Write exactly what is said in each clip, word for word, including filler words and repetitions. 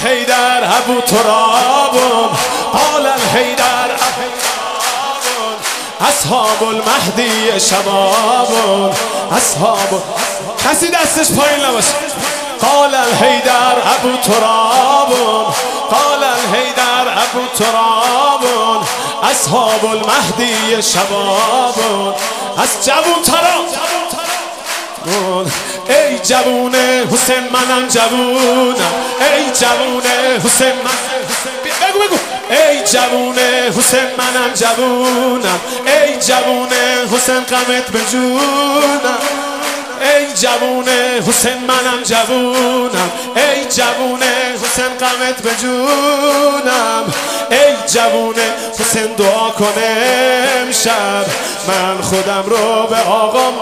الحیدر ابو تراب قال الحیدر اصحاب المهدی شباب اصحاب کسی دستش پایین نباشه قال الحیدر ابو تراب قال الحیدر ابو تراب اصحاب المهدی شباب از جوون تراب ای جوون حسین منم جوونم ای جوون حسین من بگو بگو ای جوون حسین منم جوونم ای جوون حسین غمت به جونم ای جوون حسین منم جوونم ای جوون حسین غمت به جونم ای جوون حسین دعا کنه امشب من خودم رو به آقام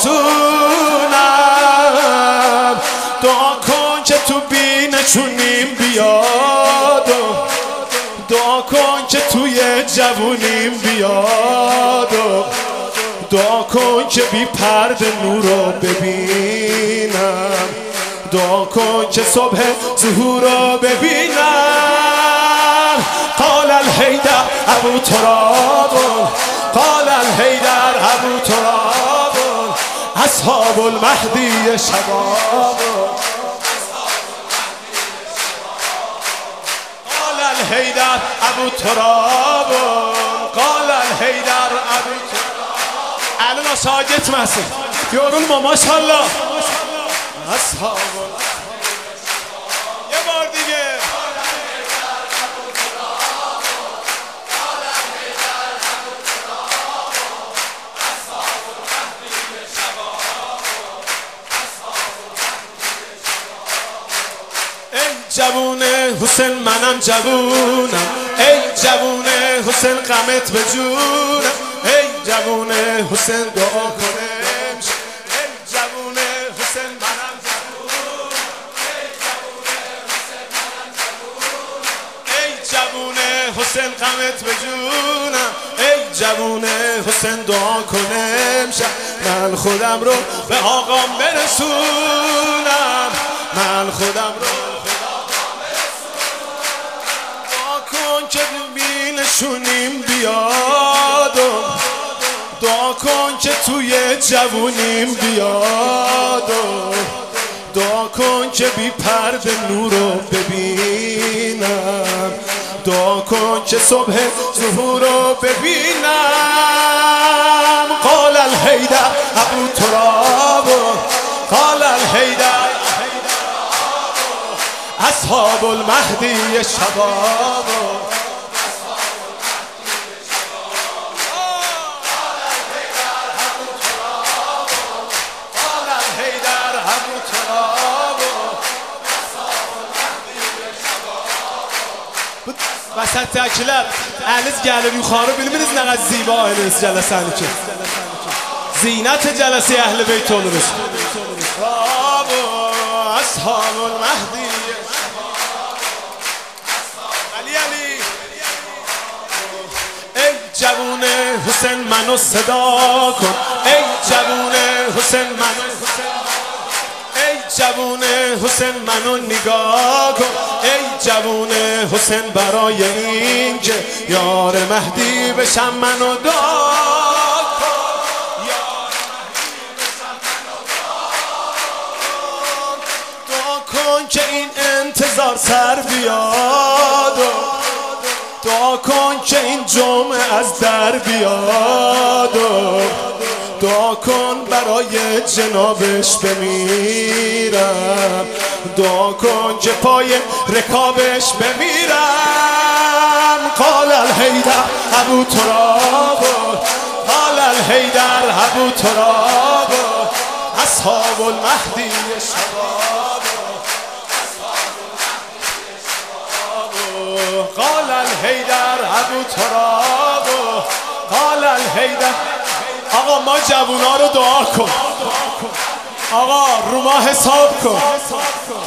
برسونم دعا کن که تو بینشونیم بیاد دعا کن که توی جوونیم بیاد دعا کن که بی پرده نور رو ببینم دعا کن که صبح ظهور رو ببینم قال الحیدر ابو تراب قال الحیدر ابو تراب اصحاب المهدی شباب قال الحیدر ابو تراب قال الحیدر ابو تراب الان ساجت مسیح یارون ما ماشاءالله اصحاب یه بار دیگه ای جوون حسین منم جوونم ای جوون حسین غمت به جونم ای جوون حسین دعا کنه ای جوون حسین منم جوونم ای جوون حسین غمت به جونم ای جوون حسین دعا کنه امشب من خودم رو به آقام برسونم من خودم رو که بینشونیم بیاد دعا کن که توی جوونیم بیاد دعا کن که بی پرده نور رو ببینم دعا کن که صبح ظهور رو ببینم قال الحیدر ابو تراب قال الحیدر اصحاب المهدی شباب وسط تکیلر əliz gəlir yuxarı bilminiz nə qədər ziba eliniz cələsəni ki Zinət cələsi əhl-i beyt oluruz أصحاب المهدي علی علی ای جوون حسین منو صدا کن ای جوون حسین منو ای جوون حسین منو نگاه کن ای جوون حسین برای این که یار مهدی بشم منو دعا کن دعا کن که این انتظار سر بیاد دعا کن که این جمعه از در بیاد دعا کن برای جنابش بمیرم دعا کن که پای رکابش بمیرم قال الحیدر ابو تراب قال الحیدر ابو تراب اصحاب المهدی شباب قال الحیدر ابو تراب قال الحیدر آقا ما جوونا رو دعا کن آقا رو ما حساب کن